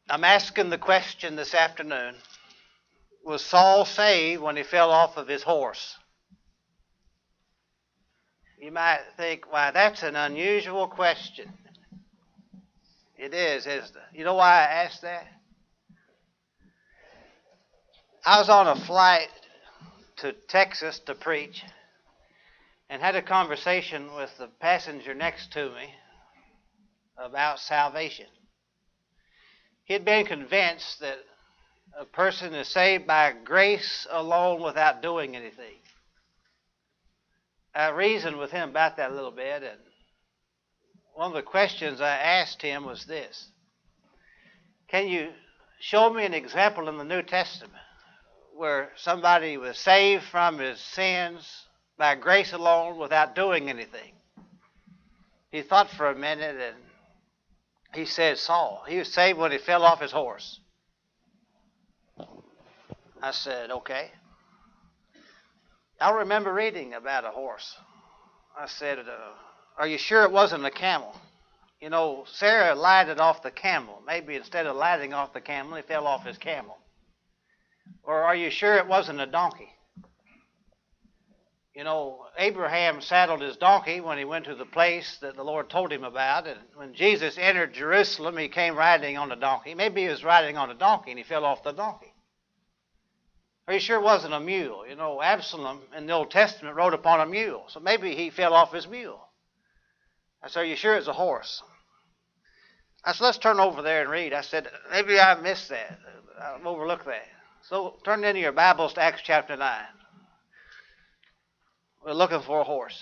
I'm asking the question this afternoon, was Saul saved when he fell off of his horse? You might think, why, that's an unusual question. It is, isn't it? You know why I asked that? I was on a flight to Texas to preach and had a conversation with the passenger next to me about salvation. He had been convinced that a person is saved by grace alone without doing anything. I reasoned with him about that a little bit, and one of the questions I asked him was this: can you show me an example in the New Testament where somebody was saved from his sins by grace alone without doing anything? He thought for a minute and he said Saul. He was saved when he fell off his horse. I said, okay. I remember reading about a horse. I said, are you sure it wasn't a camel? You know, Sarah lighted off the camel. Maybe instead of lighting off the camel, he fell off his camel. Or are you sure it wasn't a donkey? You know, Abraham saddled his donkey when he went to the place that the Lord told him about. And when Jesus entered Jerusalem, he came riding on a donkey. Maybe he was riding on a donkey and he fell off the donkey. Are you sure it wasn't a mule? You know, Absalom in the Old Testament rode upon a mule. So maybe he fell off his mule. I said, are you sure it's a horse? I said, let's turn over there and read. I said, maybe I missed that. I overlooked that. So turn into your Bibles to Acts chapter 9. We're looking for a horse.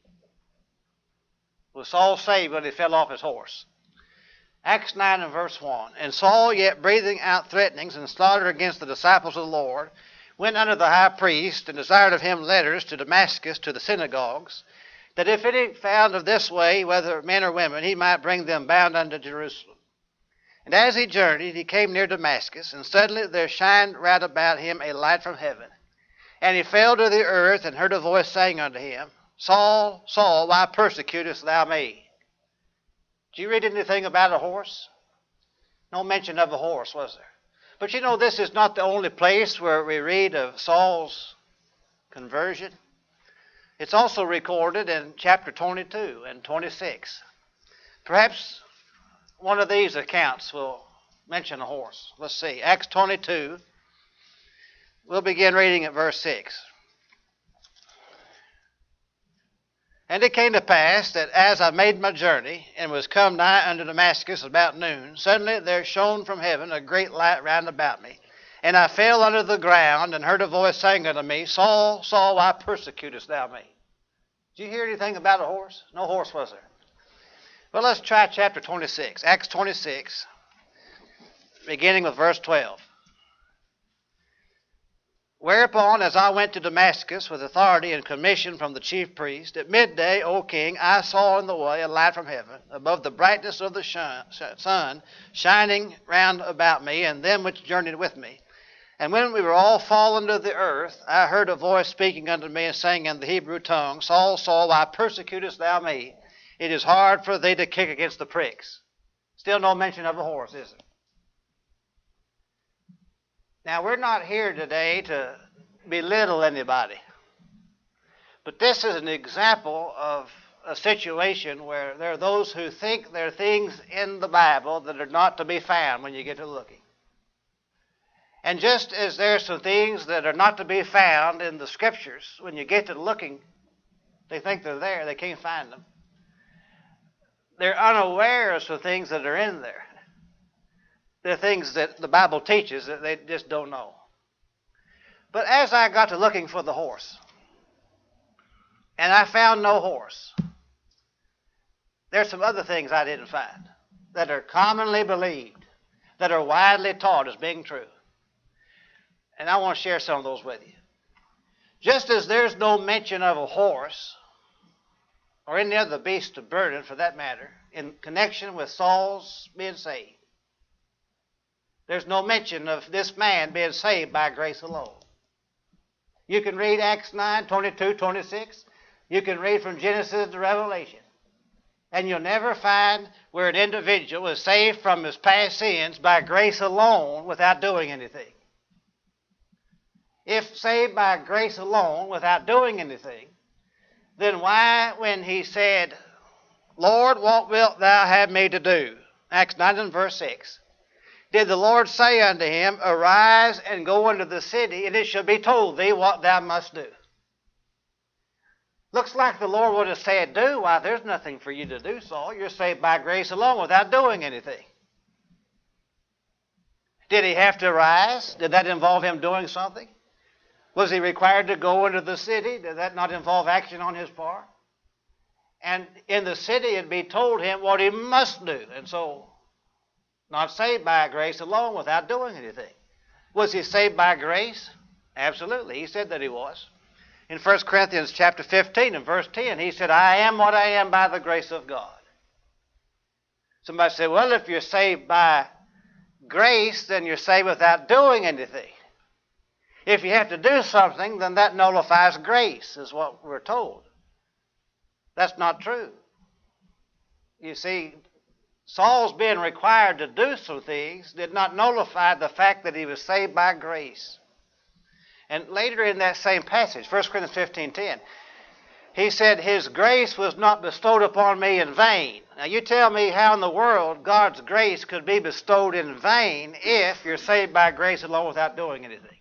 Was Saul saved when he fell off his horse? Acts 9 and verse 1. And Saul, yet breathing out threatenings and slaughter against the disciples of the Lord, went unto the high priest and desired of him letters to Damascus to the synagogues, that if any found of this way, whether men or women, he might bring them bound unto Jerusalem. And as he journeyed, he came near Damascus, and suddenly there shined round about him a light from heaven. And he fell to the earth, and heard a voice saying unto him, Saul, Saul, why persecutest thou me? Did you read anything about a horse? No mention of a horse, was there? But you know, this is not the only place where we read of Saul's conversion. It's also recorded in chapter 22 and 26. Perhaps one of these accounts will mention a horse. Let's see. Acts 22. We'll begin reading at verse 6. And it came to pass that as I made my journey, and was come nigh unto Damascus about noon, suddenly there shone from heaven a great light round about me. And I fell under the ground, and heard a voice saying unto me, Saul, Saul, why persecutest thou me? Did you hear anything about a horse? No horse, was there? Well, let's try chapter 26. Acts 26, beginning with verse 12. Whereupon, as I went to Damascus with authority and commission from the chief priest, at midday, O king, I saw in the way a light from heaven, above the brightness of the sun, shining round about me, and them which journeyed with me. And when we were all fallen to the earth, I heard a voice speaking unto me, and saying in the Hebrew tongue, Saul, Saul, why persecutest thou me? It is hard for thee to kick against the pricks. Still no mention of a horse, is there? Now, we're not here today to belittle anybody. But this is an example of a situation where there are those who think there are things in the Bible that are not to be found when you get to looking. And just as there are some things that are not to be found in the Scriptures, when you get to looking, they think they're there, they can't find them. They're unaware of some things that are in there. They're things that the Bible teaches that they just don't know. But as I got to looking for the horse, and I found no horse, there's some other things I didn't find that are commonly believed, that are widely taught as being true. And I want to share some of those with you. Just as there's no mention of a horse, or any other beast of burden for that matter, in connection with Saul's being saved, there's no mention of this man being saved by grace alone. You can read Acts 9, 22, 26. You can read from Genesis to Revelation. And you'll never find where an individual is saved from his past sins by grace alone without doing anything. If saved by grace alone without doing anything, then why, when he said, Lord, what wilt thou have me to do? Acts 9 and verse 6. Did the Lord say unto him, Arise and go into the city, and it shall be told thee what thou must do? Looks like the Lord would have said, do. Why, there's nothing for you to do, Saul. You're saved by grace alone without doing anything. Did he have to arise? Did that involve him doing something? Was he required to go into the city? Did that not involve action on his part? And in the city it'd be told him what he must do. And so, not saved by grace alone without doing anything. Was he saved by grace? Absolutely. He said that he was. In 1 Corinthians chapter 15 and verse 10, he said, I am what I am by the grace of God. Somebody said, well, if you're saved by grace, then you're saved without doing anything. If you have to do something, then that nullifies grace, is what we're told. That's not true. You see, Saul's being required to do some things did not nullify the fact that he was saved by grace. And later in that same passage, 1 Corinthians 15:10, he said, His grace was not bestowed upon me in vain. Now you tell me how in the world God's grace could be bestowed in vain if you're saved by grace alone without doing anything.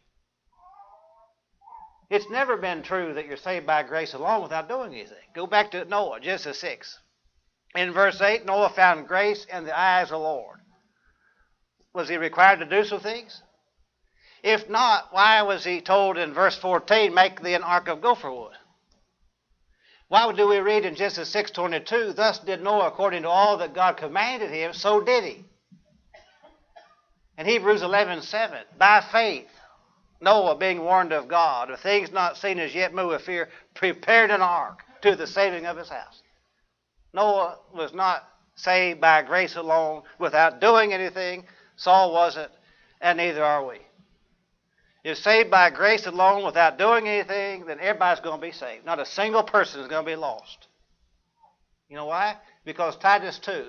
It's never been true that you're saved by grace alone without doing anything. Go back to Noah, Genesis 6. In verse 8, Noah found grace in the eyes of the Lord. Was he required to do some things? If not, why was he told in verse 14, make thee an ark of gopher wood? Why do we read in Genesis 6:22, thus did Noah according to all that God commanded him, so did he. In Hebrews 11:7, by faith, Noah, being warned of God, of things not seen as yet moved with fear, prepared an ark to the saving of his house. Noah was not saved by grace alone without doing anything. Saul wasn't, and neither are we. If saved by grace alone without doing anything, then everybody's going to be saved. Not a single person is going to be lost. You know why? Because Titus 2,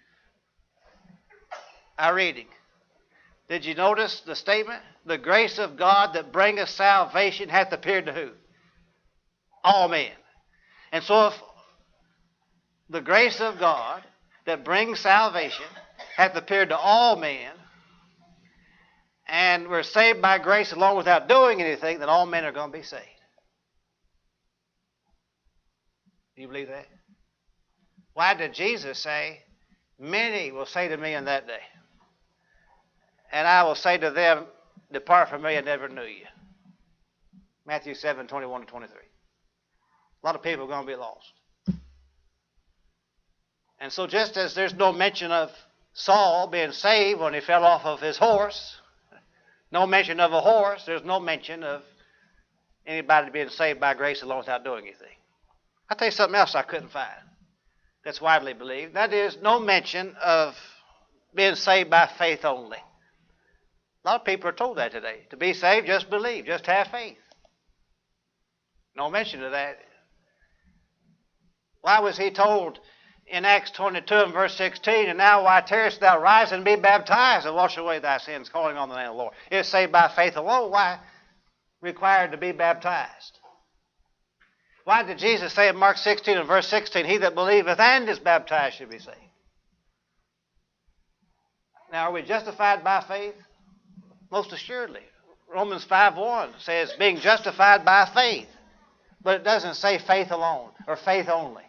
our reading. Did you notice the statement? The grace of God that bringeth salvation hath appeared to who? All men. And so if the grace of God that brings salvation hath appeared to all men, and we're saved by grace alone without doing anything, then all men are going to be saved. Do you believe that? Why did Jesus say, many will say to me in that day, and I will say to them, depart from me, I never knew you. Matthew 7:21 to 23. A lot of people are going to be lost. And so just as there's no mention of Saul being saved when he fell off of his horse, no mention of a horse, there's no mention of anybody being saved by grace alone without doing anything. I'll tell you something else I couldn't find that's widely believed. That is, no mention of being saved by faith only. A lot of people are told that today. To be saved, just believe, just have faith. No mention of that. Why was he told in Acts 22 and verse 16, and now why tarriest thou, rise and be baptized and wash away thy sins, calling on the name of the Lord? It's saved by faith alone. Why required to be baptized? Why did Jesus say in Mark 16 and verse 16, he that believeth and is baptized should be saved? Now, are we justified by faith? Most assuredly. Romans 5:1 says being justified by faith. But it doesn't say faith alone or faith only.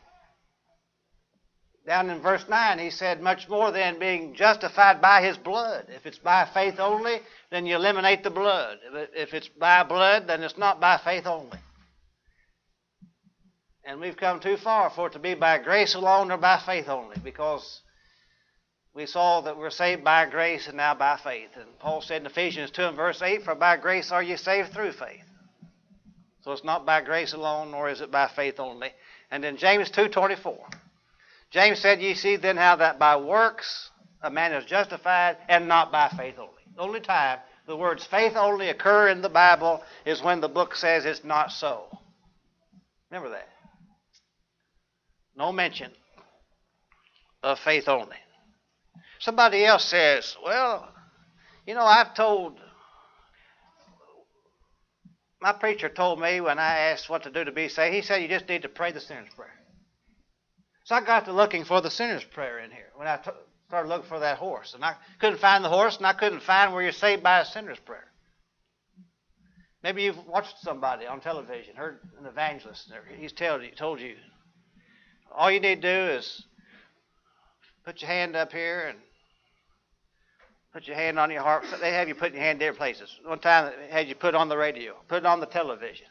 Down in verse 9, he said, much more than being justified by his blood. If it's by faith only, then you eliminate the blood. If it's by blood, then it's not by faith only. And we've come too far for it to be by grace alone or by faith only, because we saw that we're saved by grace and now by faith. And Paul said in Ephesians 2 and verse 8, for by grace are you saved through faith. So it's not by grace alone, nor is it by faith only. And in James 2:24, James said, ye see then how that by works a man is justified, and not by faith only. The only time the words faith only occur in the Bible is when the book says it's not so. Remember that. No mention of faith only. Somebody else says, well, my preacher told me when I asked what to do to be saved, he said you just need to pray the sinner's prayer. So I got to looking for the sinner's prayer in here when I started looking for that horse. And I couldn't find the horse, and I couldn't find where you're saved by a sinner's prayer. Maybe you've watched somebody on television, heard an evangelist, he's told you, all you need to do is put your hand up here and put your hand on your heart. They have you put your hand in different places. One time they had you put on the radio, put it on the television.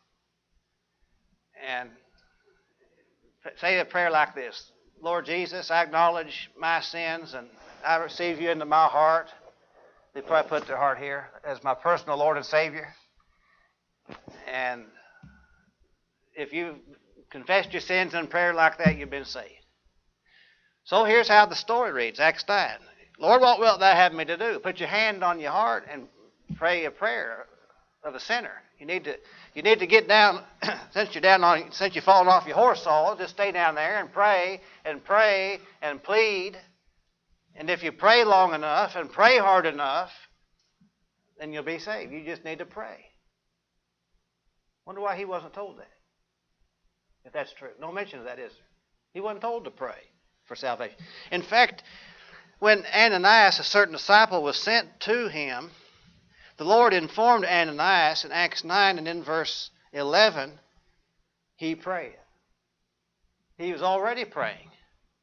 And say a prayer like this. Lord Jesus, I acknowledge my sins and I receive you into my heart. They probably put their heart here as my personal Lord and Savior. And if you've confessed your sins in prayer like that, you've been saved. So here's how the story reads, Acts 9. Lord, what wilt thou have me to do? Put your hand on your heart and pray a prayer of a sinner. You need to get down, since you've fallen off your horse all, just stay down there and pray and plead. And if you pray long enough and pray hard enough, then you'll be saved. You just need to pray. Wonder why he wasn't told that, if that's true. No mention of that, is there? He wasn't told to pray for salvation. In fact, when Ananias, a certain disciple, was sent to him, the Lord informed Ananias in Acts 9 and in verse 11, he prayed. He was already praying.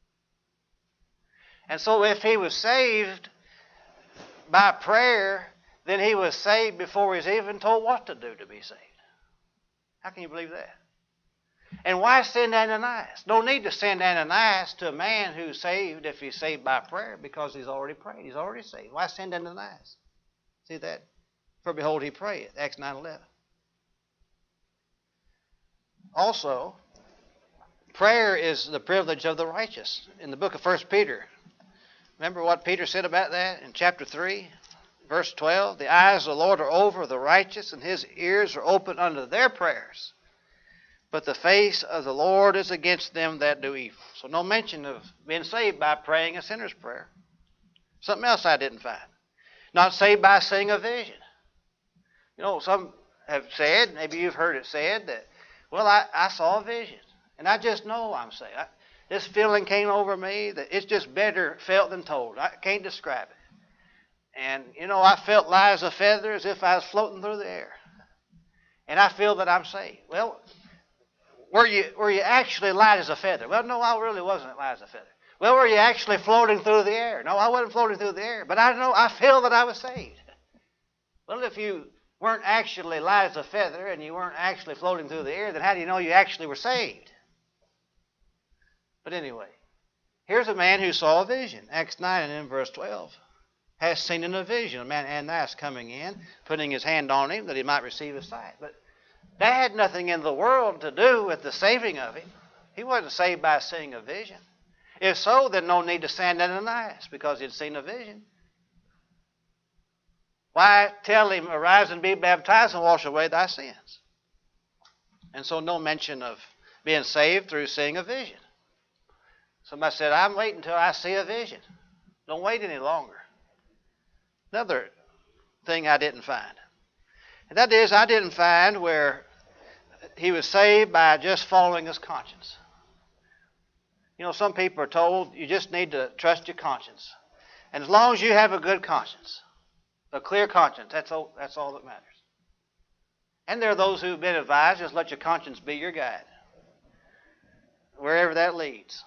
And so if he was saved by prayer, then he was saved before he was even told what to do to be saved. How can you believe that? And why send Ananias? No need to send Ananias to a man who's saved if he's saved by prayer, because he's already prayed. He's already saved. Why send Ananias? See that? For behold, he prayed. Acts 9:11. Also, prayer is the privilege of the righteous. In the book of 1 Peter, remember what Peter said about that in chapter 3, verse 12? The eyes of the Lord are over the righteous, and his ears are open unto their prayers. But the face of the Lord is against them that do evil. So no mention of being saved by praying a sinner's prayer. Something else I didn't find. Not saved by seeing a vision. Some have said, maybe you've heard it said, that, well, I saw a vision. And I just know I'm saved. This feeling came over me that it's just better felt than told. I can't describe it. And, I felt light as a feather, as if I was floating through the air. And I feel that I'm saved. Well, were you actually light as a feather? Well, no, I really wasn't light as a feather. Well, were you actually floating through the air? No, I wasn't floating through the air. But I feel that I was saved. Well, if you weren't actually light as a feather and you weren't actually floating through the air, then how do you know you actually were saved? But anyway, here's a man who saw a vision. Acts 9 and in verse 12. Has seen in a vision a man Ananias coming in, putting his hand on him that he might receive his sight. But that had nothing in the world to do with the saving of him. He wasn't saved by seeing a vision. If so, then no need to send Ananias, because he'd seen a vision. Why tell him, arise and be baptized and wash away thy sins? And so no mention of being saved through seeing a vision. Somebody said, I'm waiting until I see a vision. Don't wait any longer. Another thing I didn't find. And that is, I didn't find where he was saved by just following his conscience. Some people are told you just need to trust your conscience. And as long as you have a good conscience, a clear conscience, that's all that matters. And there are those who've been advised, just let your conscience be your guide, wherever that leads.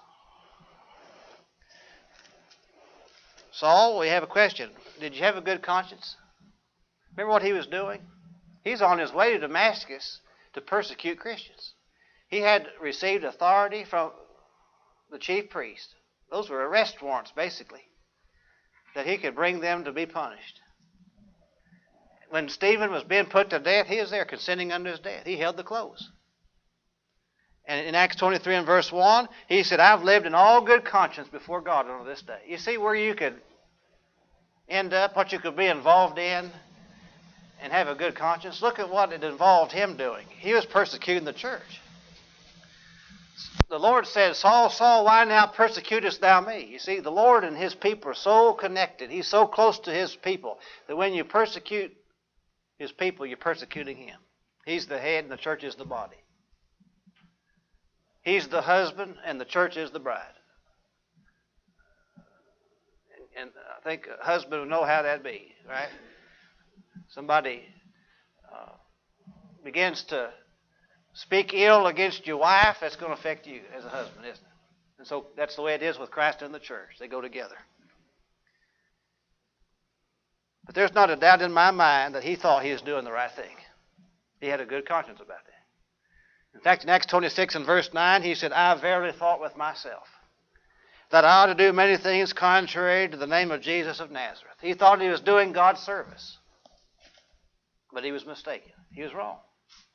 Saul, we have a question. Did you have a good conscience? Remember what he was doing? He's on his way to Damascus to persecute Christians. He had received authority from the chief priest. Those were arrest warrants, basically, that he could bring them to be punished. When Stephen was being put to death, he was there consenting unto his death. He held the clothes. And in Acts 23 and verse 1, he said, I've lived in all good conscience before God unto this day. You see where you could end up, what you could be involved in and have a good conscience? Look at what it involved him doing. He was persecuting the church. the Lord said, Saul, Saul, why now persecutest thou me? You see, the Lord and his people are so connected. He's so close to his people that when you persecute his people, you're persecuting him. He's the head and the church is the body. He's the husband and the church is the bride. And I think a husband will know how that be, right? Somebody begins to speak ill against your wife, that's going to affect you as a husband, isn't it? And so that's the way it is with Christ and the church. They go together. But there's not a doubt in my mind that he thought he was doing the right thing. He had a good conscience about that. In fact, in Acts 26 and verse 9, he said, I verily thought with myself that I ought to do many things contrary to the name of Jesus of Nazareth. He thought he was doing God's service. But he was mistaken. He was wrong.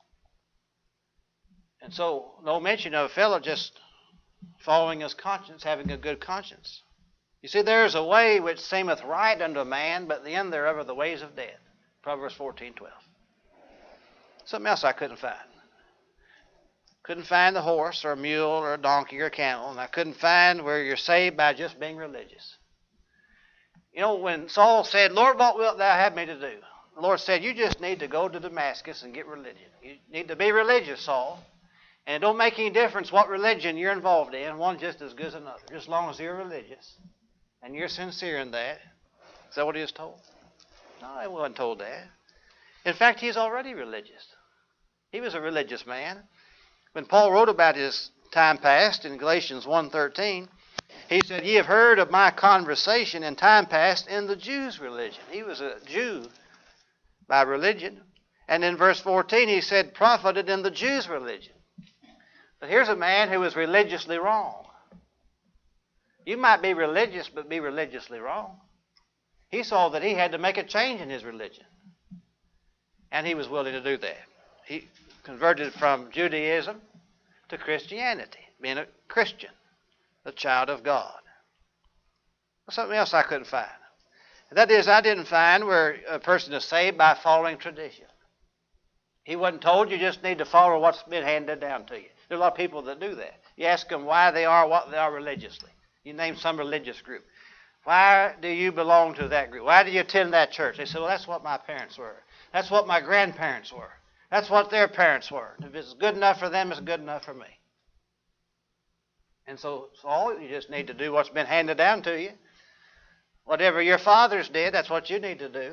And so, no mention of a fellow just following his conscience, having a good conscience. You see, there is a way which seemeth right unto a man, but the end thereof are the ways of death. Proverbs 14:12. Something else I couldn't find. Couldn't find the horse or a mule or a donkey or a camel, and I couldn't find where you're saved by just being religious. You know, when Saul said, Lord, what wilt thou have me to do? The Lord said, you just need to go to Damascus and get religion. You need to be religious, Saul. And it don't make any difference what religion you're involved in. One's just as good as another. Just as long as you're religious and you're sincere in that. Is that what he was told? No, he wasn't told that. In fact, he's already religious. He was a religious man. When Paul wrote about his time past in Galatians 1:13, he said, ye have heard of my conversation in time past in the Jews' religion. He was a Jew by religion. And in verse 14, he said, profited in the Jews' religion. But here's a man who was religiously wrong. You might be religious, but be religiously wrong. He saw that he had to make a change in his religion. And he was willing to do that. He converted from Judaism to Christianity, being a Christian, a child of God. Something else I couldn't find. That is, I didn't find where a person is saved by following tradition. He wasn't told you just need to follow what's been handed down to you. There are a lot of people that do that. You ask them why they are what they are religiously. You name some religious group. Why do you belong to that group? Why do you attend that church? They say, well, that's what my parents were. That's what my grandparents were. That's what their parents were. If it's good enough for them, it's good enough for me. And so you just need to do what's been handed down to you. Whatever your fathers did, that's what you need to do.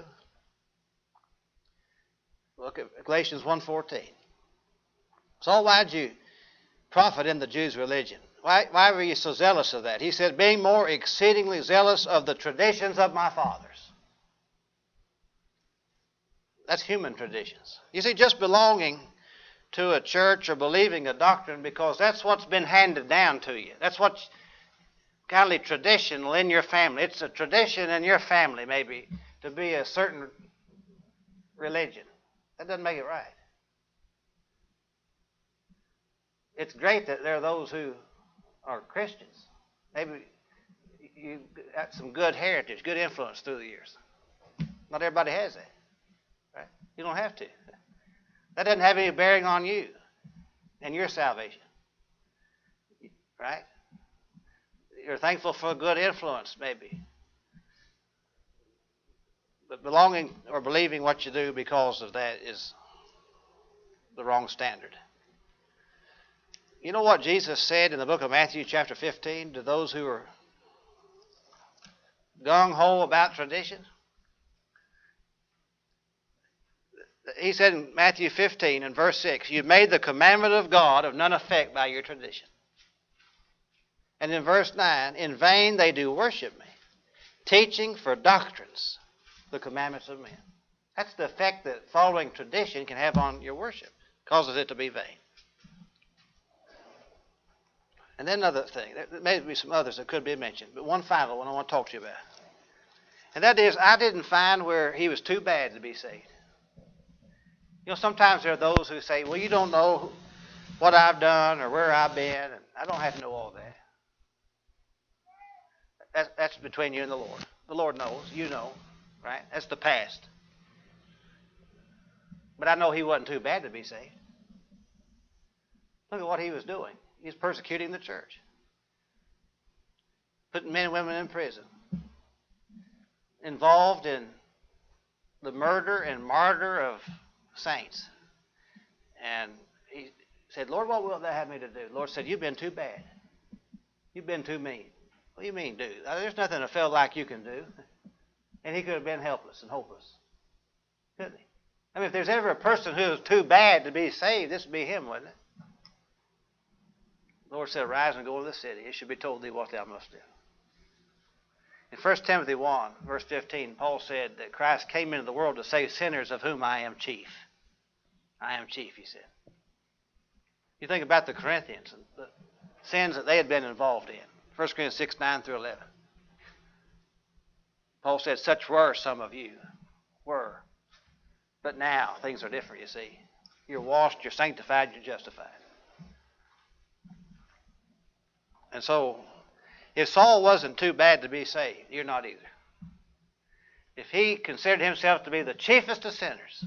Look at Galatians 1:14. So why'd you profit in the Jews' religion? Why were you so zealous of that? He said, being more exceedingly zealous of the traditions of my fathers. That's human traditions. You see, just belonging to a church or believing a doctrine because that's what's been handed down to you. That's what's kind of traditional in your family. It's a tradition in your family, maybe, to be a certain religion. That doesn't make it right. It's great that there are those who are Christians. Maybe you got some good heritage, good influence through the years. Not everybody has that. Right? You don't have to. That doesn't have any bearing on you and your salvation. Right? You're thankful for a good influence, maybe. But belonging or believing what you do because of that is the wrong standard. You know what Jesus said in the book of Matthew chapter 15 to those who are gung-ho about tradition? He said in Matthew 15 and verse 6, you've made the commandment of God of none effect by your tradition. And in verse 9, in vain they do worship me, teaching for doctrines the commandments of men. That's the effect that following tradition can have on your worship. Causes it to be vain. And then another thing, there may be some others that could be mentioned, but one final one I want to talk to you about. And that is, I didn't find where he was too bad to be saved. You know, sometimes there are those who say, well, you don't know what I've done or where I've been, and I don't have to know all that. That's between you and the Lord. The Lord knows, you know, right? That's the past. But I know he wasn't too bad to be saved. Look at what he was doing. He's persecuting the church, putting men and women in prison, involved in the murder and martyr of saints. And he said, Lord, what wilt thou have me to do? The Lord said, you've been too bad. You've been too mean. What do you mean, do? There's nothing a fellow like you can do. And he could have been helpless and hopeless. Couldn't he? I mean, if there's ever a person who is too bad to be saved, this would be him, wouldn't it? The Lord said, arise and go to the city. It should be told thee what thou must do. In 1 Timothy 1, verse 15, Paul said that Christ came into the world to save sinners, of whom I am chief. I am chief, he said. You think about the Corinthians and the sins that they had been involved in. 1 Corinthians 6, 9 through 11. Paul said, such were some of you. Were. But now, things are different, you see. You're washed, you're sanctified, you're justified. And so, if Saul wasn't too bad to be saved, you're not either. If he considered himself to be the chiefest of sinners,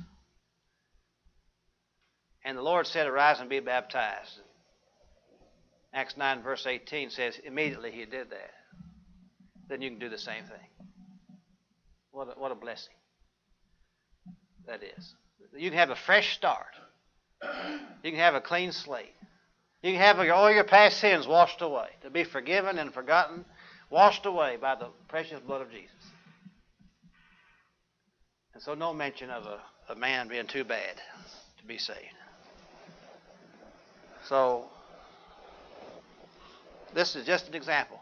and the Lord said, arise and be baptized. Acts 9 verse 18 says, immediately he did that. Then you can do the same thing. What a blessing that is. You can have a fresh start. You can have a clean slate. You can have all your past sins washed away, to be forgiven and forgotten, washed away by the precious blood of Jesus. And so no mention of a man being too bad to be saved. So this is just an example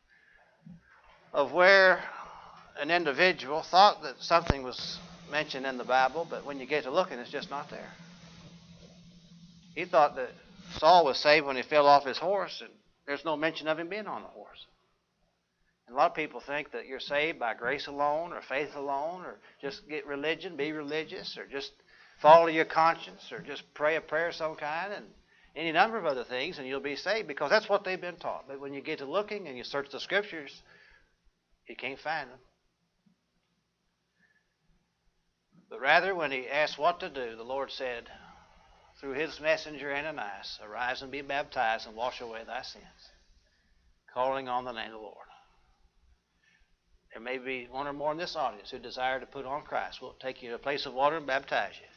of where an individual thought that something was mentioned in the Bible, but when you get to looking, it's just not there. He thought that Saul was saved when he fell off his horse, and there's no mention of him being on the horse. And a lot of people think that you're saved by grace alone, or faith alone, or just get religion, be religious, or just follow your conscience, or just pray a prayer of some kind, and any number of other things, and you'll be saved, because that's what they've been taught. But when you get to looking and you search the Scriptures, you can't find them. But rather, when he asked what to do, the Lord said, through his messenger Ananias, arise and be baptized and wash away thy sins, calling on the name of the Lord. There may be one or more in this audience who desire to put on Christ. We'll take you to a place of water and baptize you.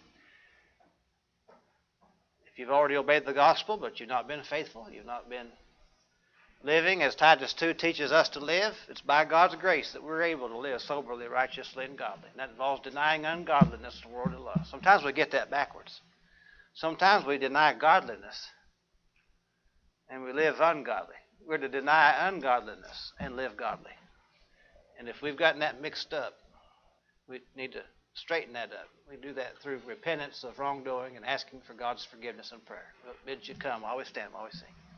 If you've already obeyed the gospel, but you've not been faithful, you've not been living as Titus 2 teaches us to live, it's by God's grace that we're able to live soberly, righteously, and godly. And that involves denying ungodliness and worldly lust. Sometimes we get that backwards. Sometimes we deny godliness and we live ungodly. We're to deny ungodliness and live godly. And if we've gotten that mixed up, we need to straighten that up. We do that through repentance of wrongdoing and asking for God's forgiveness and prayer. I bid you come while we stand, while we sing.